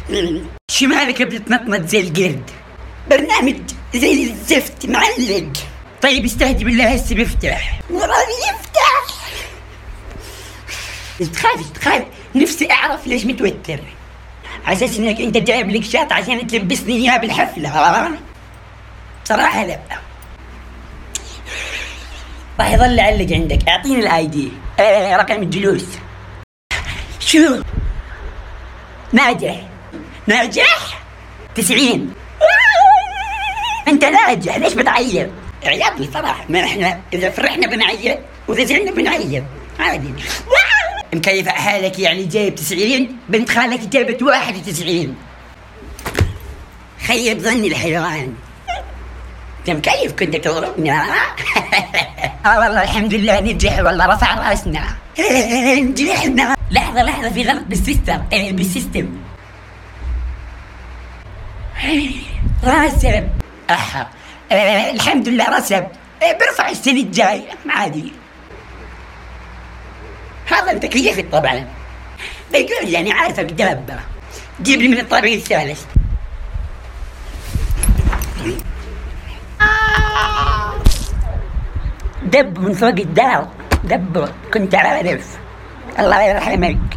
شمالك بتتنطنط زي القرد. برنامج زي الزفت معلق. طيب استهدي بالله هسه بيفتح. ما بيفتح. تخاف نفسي اعرف ليش متوتر. على اساس انك انت جايب لك شاط عشان تلبسني اياها بالحفله. صراحه لا. راح يظل علق عندك. اعطيني الاي دي. رقم الجلوس. شو ناجح 90. انت ناجح ليش بتعيط؟ عيطني صراحه. ما احنا اذا فرحنا بنعيط واذا زعلنا بنعيط عادي. مكيف حالك يعني جايب 90؟ بنت خالك جايبت 91. خيب ظني الحيوان. انت مكيف كنت تضربني. والله الحمد لله نجح والله رفع راسنا. نجحنا. لحظة في غلط بالسيستم. راسب. الحمد لله رسب. برفع السنة الجاي عادي. هذا انت كيفت طبعا. بيقول يعني عارفك دابة. جيب لي من الطريق الثالث. دب من فوق الدار. دب كنت عارف. الله يرحمك.